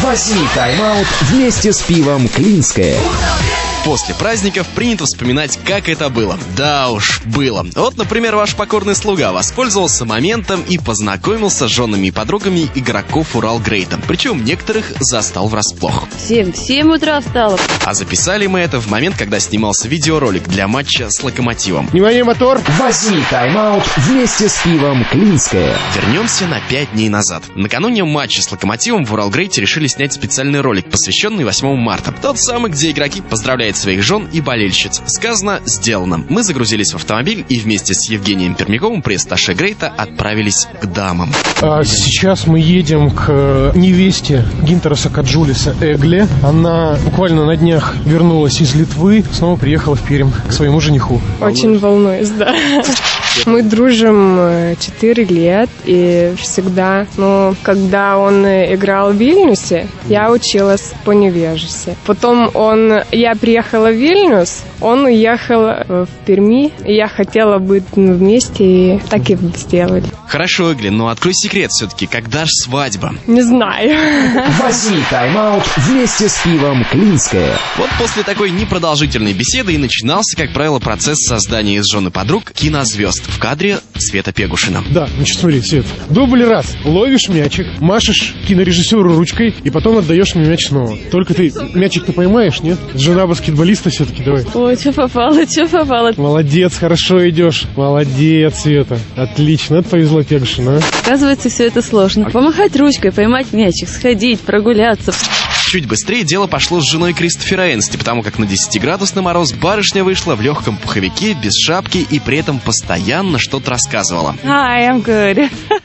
Возьми тайм-аут вместе с пивом «Клинское». После праздников принято вспоминать, как это было. Да уж, было. Вот, например, ваш покорный слуга воспользовался моментом и познакомился с женами и подругами игроков Уралгрейта. Причем некоторых застал врасплох. В 7 утра встала. А записали мы это в момент, когда снимался видеоролик для матча с Локомотивом. Внимание, мотор! Возьми тайм-аут вместе с пивом «Клинское». Вернемся на 5 дней назад. Накануне матча с Локомотивом в Уралгрейте решили снять специальный ролик, посвященный 8 марта. Тот самый, где игроки поздравляют своих жен и болельщиц. Сказано, сделано. Мы загрузились в автомобиль и вместе с Евгением Пермяковым, пресс-атташе Грейта, отправились к дамам. Сейчас мы едем к невесте Гинтера Сакаджулиса Эгле. Она буквально на днях вернулась из Литвы, снова приехала в Пермь к своему жениху. Очень волнуюсь, да. Мы дружим 4 лет, и всегда, когда он играл в Вильнюсе, я училась по невежеству. Потом я приехала в Вильнюс, он уехал в Перми, и я хотела быть вместе, и так и сделали. Хорошо, Эгли, но открой секрет все-таки, когда ж свадьба? Не знаю. Возьми тайм-аут вместе с пивом «Клинское». Вот после такой непродолжительной беседы и начинался, как правило, процесс создания из жен и подруг кинозвезд. В кадре Света Пегушина. Да, смотри, Свет. Дубль раз. Ловишь мячик, машешь кинорежиссеру ручкой, и потом отдаешь мне мяч снова. Только ты мячик-то поймаешь, нет? Жена баскетболиста все-таки, давай. Ой, что попало. Молодец, хорошо идешь. Молодец, Света. Отлично, это повезло Пегушину, а? Оказывается, все это сложно. Помахать ручкой, поймать мячик, сходить, прогуляться. Чуть быстрее дело пошло с женой Кристофера Энсти, потому как на 10-градусный мороз барышня вышла в легком пуховике, без шапки и при этом постоянно что-то рассказывала. Hi, I'm good.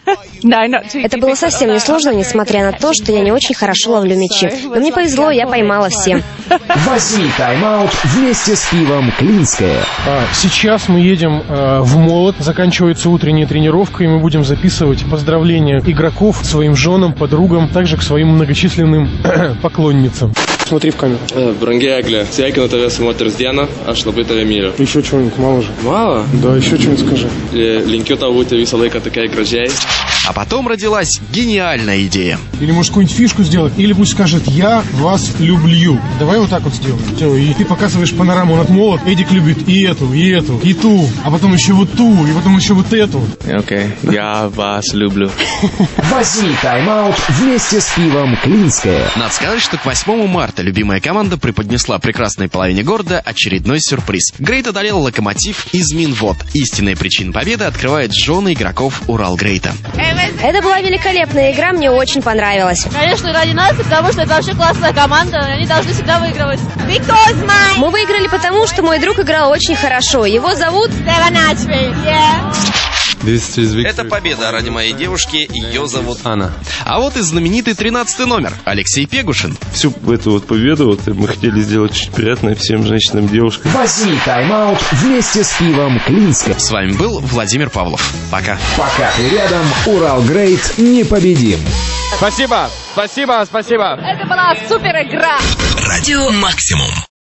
Это было совсем несложно, несмотря на то, что я не очень хорошо ловлю мячи. Но мне повезло, я поймала все. Возьми тайм-аут вместе с пивом «Клинское». Сейчас мы едем в Молот, заканчивается утренняя тренировка, и мы будем записывать поздравления игроков своим женам, подругам, также к своим многочисленным поклонницам. Смотри в камеру. Brangi Egle, sveikinu tave su moters diena, aš labai tave myliu. Еще что-нибудь, мало же. Мало? Да, еще что-нибудь скажи. Linkiu tau būti visą laiką tokiai gražiai. А потом родилась гениальная идея. Или может какую-нибудь фишку сделать, или пусть скажет «Я вас люблю». Давай вот так вот сделаем. И ты показываешь панораму над Молот. Эдик любит и эту, и ту, а потом еще вот ту, и потом еще вот эту. Окей, я вас люблю. Возьми тайм-аут вместе с пивом «Клинское». Надо сказать, что к 8 марта любимая команда преподнесла прекрасной половине города очередной сюрприз. Грейт одолел Локомотив из Минвод. Истинная причина победы открывает жены игроков Уралгрейта. Это была великолепная игра, мне очень понравилась. Конечно, ради нас, потому что это вообще классная команда, они должны всегда выигрывать. Мы выиграли потому, что мой друг играл очень хорошо. Его зовут... Это победа ради моей девушки, ее зовут Анна. А вот и знаменитый 13-й номер, Алексей Пегушин. Всю эту вот победу мы хотели сделать очень приятной всем женщинам, девушкам. Возьми тайм-аут вместе с пивом «Клинское». С вами был Владимир Павлов. Пока. Пока ты рядом, Уралгрейт непобедим. Спасибо. Это была супер игра. Радио «Максимум».